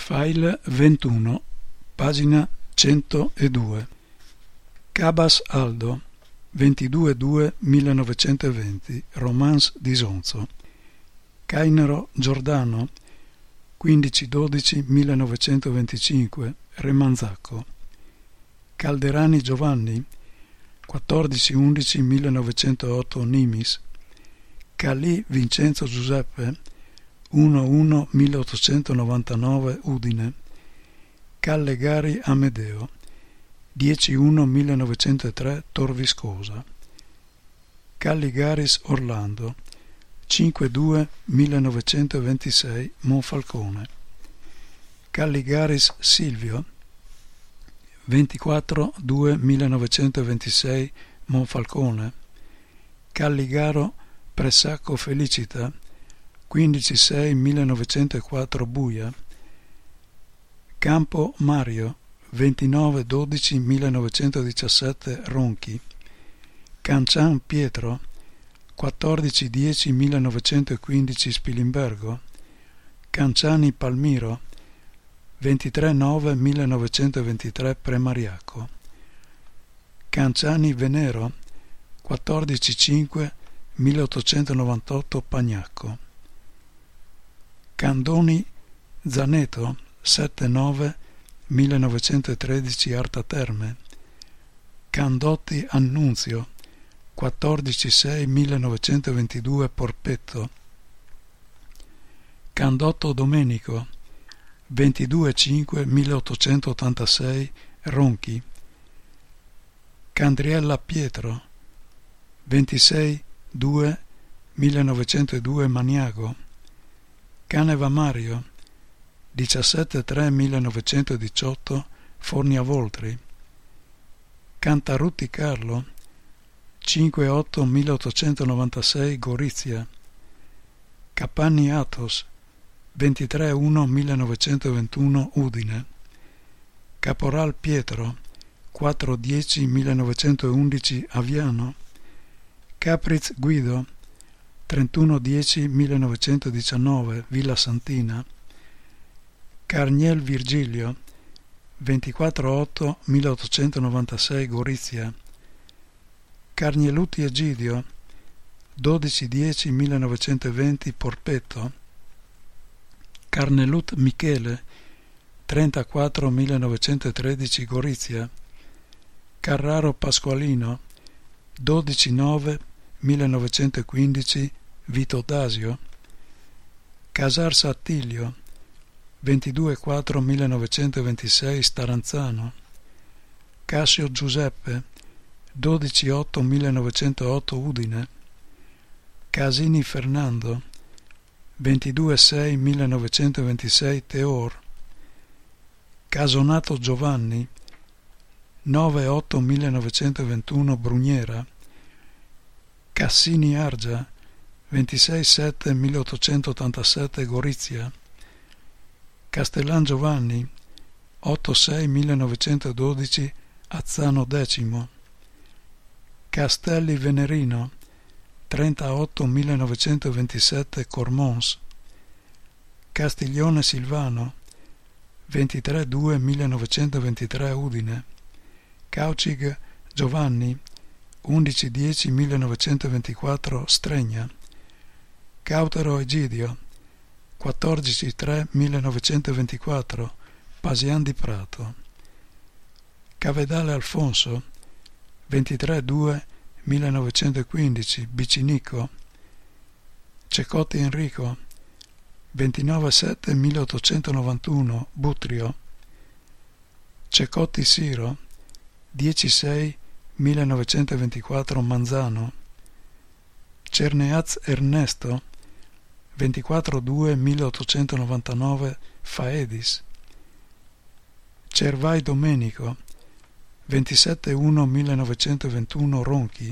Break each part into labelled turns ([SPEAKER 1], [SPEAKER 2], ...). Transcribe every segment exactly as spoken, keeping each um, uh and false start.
[SPEAKER 1] File ventuno, pagina centodue. Cabas Aldo, ventidue due millenovecentoventi, Romance di Sonzo. Cainero Giordano, quindici dodici millenovecentoventicinque, Remanzacco. Calderani Giovanni, quattordici undici millenovecentootto, Nimis. Calì Vincenzo Giuseppe, uno uno milleottocentonovantanove, Udine. Callegari Amedeo, dieci uno millenovecentotre, Tor Viscosa. Calligaris Orlando, cinque due millenovecentoventisei, Monfalcone. Calligaris Silvio, ventiquattro due millenovecentoventisei, Monfalcone. Calligaro Pressacco Felicita, quindici sei millenovecentoquattro, Buia. Campo Mario, ventinove dodici millenovecentodiciassette, Ronchi. Cancian Pietro, quattordici dieci millenovecentoquindici, Spilimbergo. Canciani Palmiro, ventitré nove millenovecentoventitré, Premariaco. Canciani Venero, quattordici cinque milleottocentonovantotto, Pagnacco. Candoni Zaneto, sette nove millenovecentotredici, Arta Terme. Candotti Annunzio, quattordici sei millenovecentoventidue, Porpetto. Candotto Domenico, ventidue cinque milleottocentottantasei, Ronchi. Candriella Pietro, ventisei due millenovecentodue, Maniago. Caneva Mario, diciassette tre millenovecentodiciotto, Forniavoltri. Cantarutti Carlo, cinque otto milleottocentonovantasei, Gorizia. Capanni Athos, ventitré uno millenovecentoventuno, Udine. Caporal Pietro, quattro dieci millenovecentoundici, Aviano. Capriz Guido, trentuno dieci millenovecentodiciannove, Villa Santina. Carniel Virgilio, ventiquattro otto milleottocentonovantasei, Gorizia. Carnieluti Egidio, dodici dieci millenovecentoventi, Porpetto. Carnelut Michele, trentaquattro millenovecentotredici, Gorizia. Carraro Pasqualino, dodici nove millenovecentoquindici, Vito Dasio. Casarsa Attilio, ventidue quattro millenovecentoventisei, Staranzano. Cassio Giuseppe, dodici otto millenovecentootto, Udine. Casini Fernando, ventidue sei millenovecentoventisei, Teor. Casonato Giovanni, nove otto millenovecentoventuno, Bruniera. Cassini Argia, ventisei sette milleottocentottantasette, Gorizia. Castellan Giovanni, otto sei millenovecentododici, Azzano X. Castelli Venerino, trentaotto millenovecentoventisette, Cormons. Castiglione Silvano, ventitré due millenovecentoventitré, Udine. Caucig Giovanni, undici dieci millenovecentoventiquattro, Stregna. Cautero Egidio, quattordici tre millenovecentoventiquattro, Pasian di Prato. Cavedale Alfonso, ventitré due millenovecentoquindici, Bicinico. Cecotti Enrico, ventinove sette milleottocentonovantuno, Butrio. Cecotti Siro, dieci sei millenovecentoventiquattro, Manzano. Cerneaz Ernesto, ventiquattro due milleottocentonovantanove, Faedis. Cervai Domenico, ventisette uno millenovecentoventuno, Ronchi.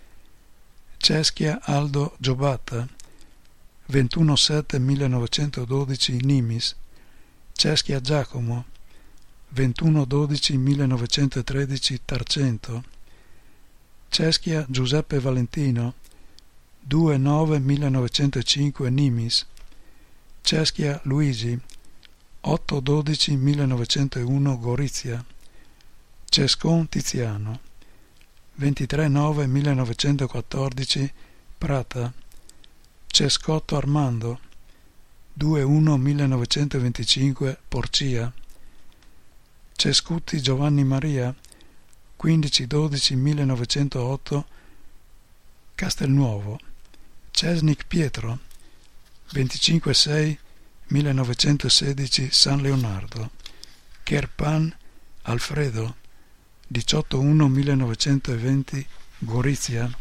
[SPEAKER 1] Ceschia Aldo Giobatta, ventuno sette millenovecentododici, Nimis. Ceschia Giacomo, ventuno dodici millenovecentotredici, Tarcento. Ceschia Giuseppe Valentino, due nove millenovecentocinque, Nimis. Ceschia Luigi, otto dodici millenovecentouno Gorizia, Cescon Tiziano, ventitré nove millenovecentoquattordici Prata, Cescotto Armando, due uno millenovecentoventicinque Porcia, Cescuti Giovanni Maria, quindici dodici millenovecentootto Castelnuovo, Cesnik Pietro, venticinque sei millenovecentosedici San Leonardo, Kerpan Alfredo, diciotto uno millenovecentoventi Gorizia,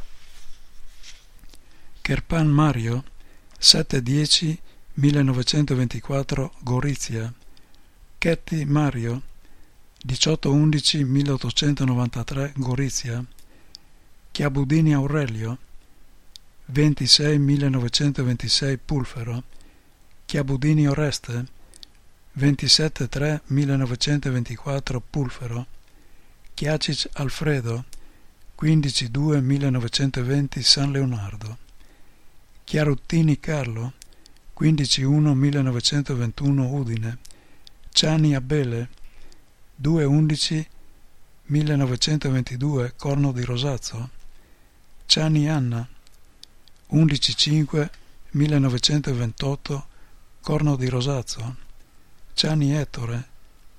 [SPEAKER 1] Kerpan Mario, sette dieci millenovecentoventiquattro Gorizia, Chetti Mario, diciotto undici milleottocentonovantatré Gorizia, Chiabudini Aurelio, ventisei millenovecentoventisei Pulfero, Chiabudini Oreste, ventisette tre millenovecentoventiquattro Pulfero, Chiacic Alfredo, quindici due millenovecentoventi San Leonardo, Chiaruttini Carlo, quindici uno millenovecentoventuno Udine, Ciani Abele, due undici millenovecentoventidue Corno di Rosazzo, Ciani Anna, undici cinque millenovecentoventotto Corno di Rosazzo, Ciani Ettore,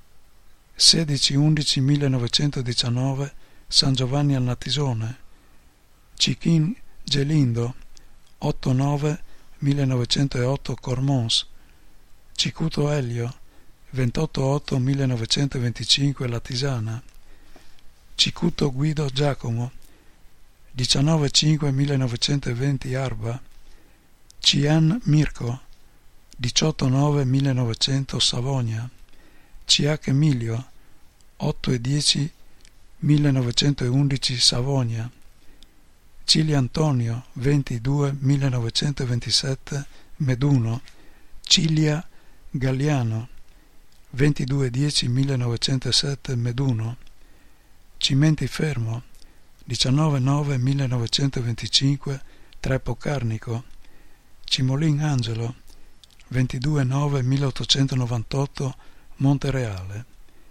[SPEAKER 1] sedici undici millenovecentodiciannove San Giovanni al Natisone, Cichin Gelindo, otto nove millenovecentootto Cormons, Cicuto Elio, ventotto otto millenovecentoventicinque La Tisana, Cicuto Guido Giacomo, diciannove cinque millenovecentoventi Arba, Cian Mirko, diciotto nove millenovecento Savonia, Ciac Emilio, otto e dieci millenovecentoundici Savonia, Cili Antonio, ventidue millenovecentoventisette Meduno, Cilia Galliano, ventidue dieci millenovecentosette Meduno, Cimenti Fermo, diciannove nove millenovecentoventicinque Trepo Carnico, Cimolin Angelo, ventidue nove milleottocentonovantotto Montereale,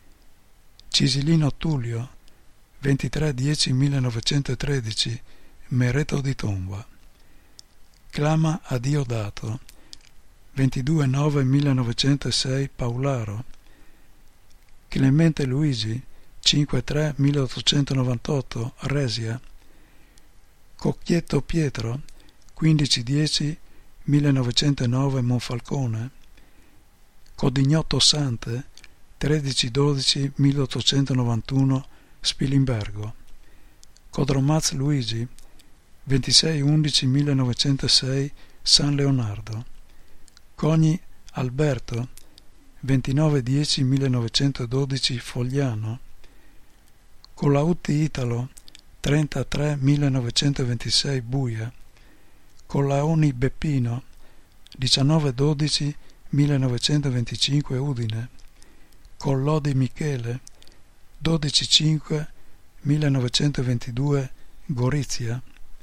[SPEAKER 1] Cisilino Tullio, ventitré dieci millenovecentotredici Mereto di Tomba, Clama a Dio Dato, ventidue nove millenovecentosei Paularo, Clemente Luigi, cinque tre milleottocentonovantotto Resia, Cocchietto Pietro, quindici dieci millenovecentonove Monfalcone, Codignotto Sante, tredici dodici milleottocentonovantuno Spilimbergo, Codromaz Luigi, ventisei undici millenovecentosei San Leonardo, Cogni Alberto, ventinove dieci millenovecentododici Fogliano, Colautti Italo, trentatré millenovecentoventisei Buia, Collaoni Beppino, diciannove dodici millenovecentoventicinque Udine, Collodi Michele, dodici cinque millenovecentoventidue Gorizia,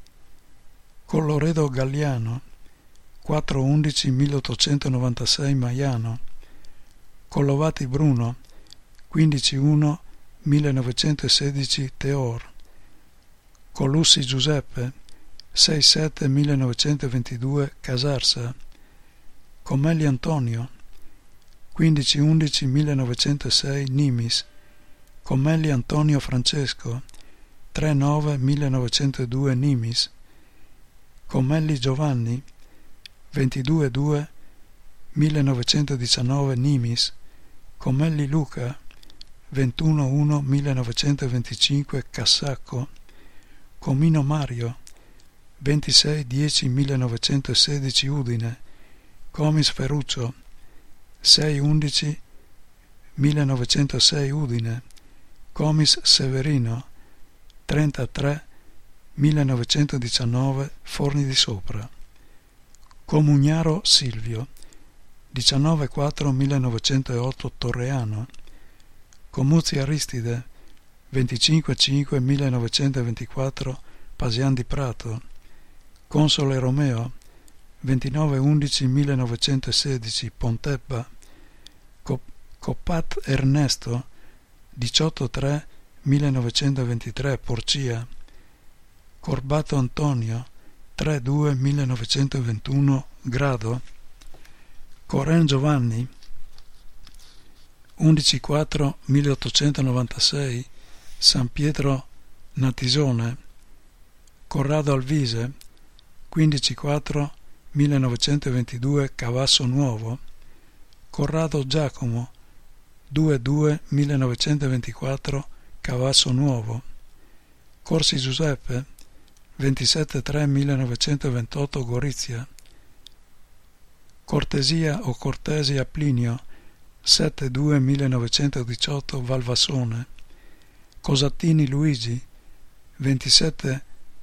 [SPEAKER 1] Colloredo Galliano, quattro undici milleottocentonovantasei Maiano, Collovati Bruno, quindici uno millenovecentosedici Teor, Colussi Giuseppe, sei sette millenovecentoventidue Casarsa, Comelli Antonio, quindici undici millenovecentosei Nimis, Comelli Antonio Francesco, tre nove millenovecentodue Nimis, Comelli Giovanni, ventidue due millenovecentodiciannove Nimis, Comelli Luca, ventuno uno millenovecentoventicinque Cassacco, Comino Mario, ventisei dieci millenovecentosedici Udine, Comis Ferruccio, sei undici millenovecentosei Udine, Comis Severino, trentatré millenovecentodiciannove Forni di Sopra, Comugnaro Silvio, diciannove quattro millenovecentootto Torreano, Comuzzi Aristide, venticinque cinque millenovecentoventiquattro Pasian di Prato, Console Romeo, ventinove undici millenovecentosedici Pontebba, Coppat Ernesto, diciotto tre millenovecentoventitré Porcia, Corbato Antonio, tre due millenovecentoventuno Grado, Coren Giovanni, undici quattro milleottocentonovantasei San Pietro Natisone, Corrado Alvise, quindici quattro millenovecentoventidue Cavasso Nuovo, Corrado Giacomo, due due millenovecentoventiquattro Cavasso Nuovo, Corsi Giuseppe, ventisette tre millenovecentoventotto Gorizia, Cortesia o Cortesia Plinio, sette due millenovecentodiciotto Valvassone, Cosattini Luigi, ventisette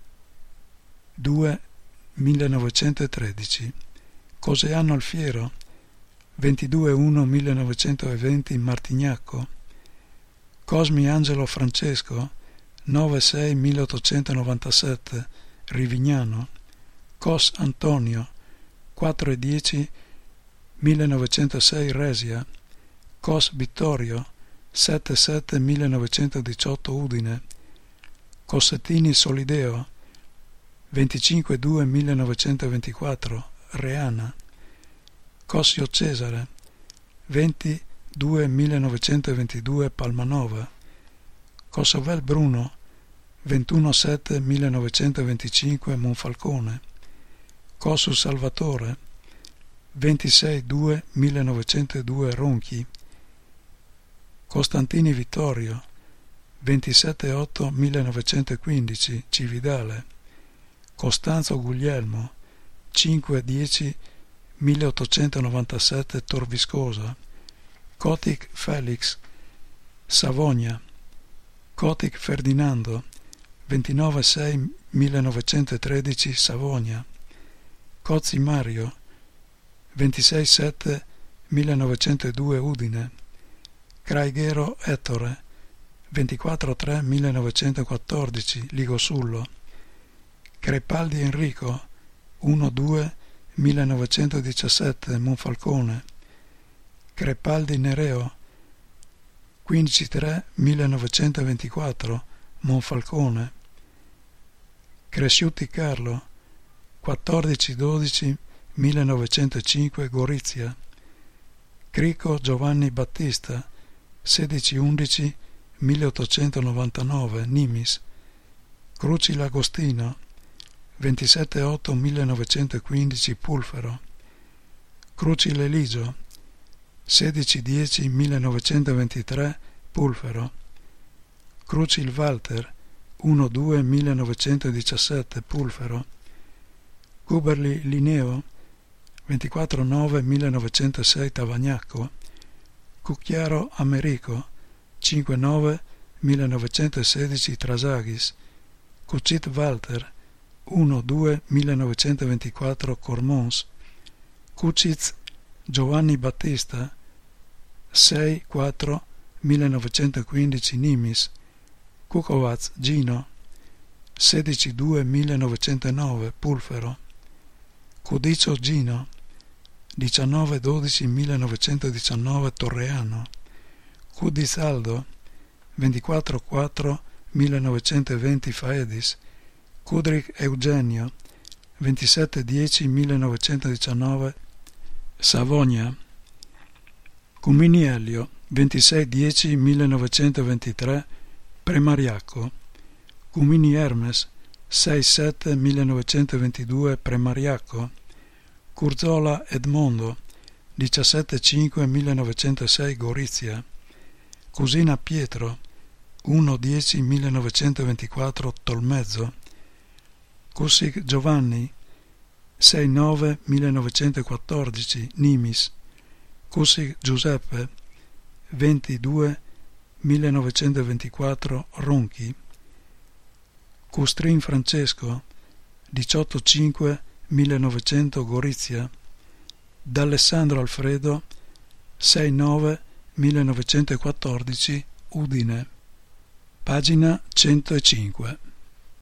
[SPEAKER 1] due millenovecentotredici, Coseano Alfiero, ventidue uno millenovecentoventi Martignacco, Cosmi Angelo Francesco, nove sei milleottocentonovantasette Rivignano, Cos Antonio, quattro dieci millenovecentosei Resia, Cos Vittorio, sette sette millenovecentodiciotto Udine, Cossettini Solideo, venticinque due millenovecentoventiquattro Reana, Cossio Cesare, ventidue millenovecentoventidue Palmanova, Cosovel Bruno, ventuno sette millenovecentoventicinque Monfalcone, Cossus Salvatore, ventisei due millenovecentodue Ronchi, Costantini Vittorio, ventisette otto millenovecentoquindici Cividale, Costanzo Guglielmo, cinque dieci milleottocentonovantasette Torviscosa, Cotic Felix, Savogna, Cotic Ferdinando, ventinove sei millenovecentotredici Savogna, Cozzi Mario, ventisei sette millenovecentodue Udine, Craighero Ettore, ventiquattro tre millenovecentoquattordici Ligosullo, Crepaldi Enrico, uno due millenovecentodiciassette Monfalcone, Crepaldi Nereo, quindici tre millenovecentoventiquattro Monfalcone, Cresciuti Carlo, quattordici dodici millenovecentocinque Gorizia, Crico Giovanni Battista, sedici undici milleottocentonovantanove Nimis, Cruci L'Agostino, ventisette otto millenovecentoquindici Pulfero, Cruci L'Eligio, sedici dieci millenovecentoventitré Pulfero, Cruci il Walter, uno due millenovecentodiciassette Pulfero, Guberli Linneo, ventiquattro nove millenovecentosei Tavagnacco, Cucchiaro Americo, cinque nove millenovecentosedici Trasaghis, Cucit Walter, uno due millenovecentoventiquattro Cormons, Cuciz Giovanni Battista, sei quattro millenovecentoquindici Nimis, Kukovac Gino, sedici due millenovecentonove Pulfero, Cudicio Gino, diciannove dodici millenovecentodiciannove Torreano, Cudizaldo, ventiquattro quattro millenovecentoventi Faedis, Cudric Eugenio, ventisette dieci millenovecentodiciannove Savogna, Cumini Elio, ventisei dieci millenovecentoventitré Premariacco, Cumini Hermes, sei sette millenovecentoventidue Premariacco, Curzola Edmondo, diciassette cinque millenovecentosei Gorizia, Cusina Pietro, uno dieci millenovecentoventiquattro Tolmezzo, Cusic Giovanni, sei nove millenovecentoquattordici Nimis, Cusic Giuseppe, ventidue millenovecentoventiquattro Ronchi, Custrin Francesco, diciotto cinque millenovecento Gorizia, D'Alessandro Alfredo, sei nove millenovecentoquattordici Udine. Pagina centocinque.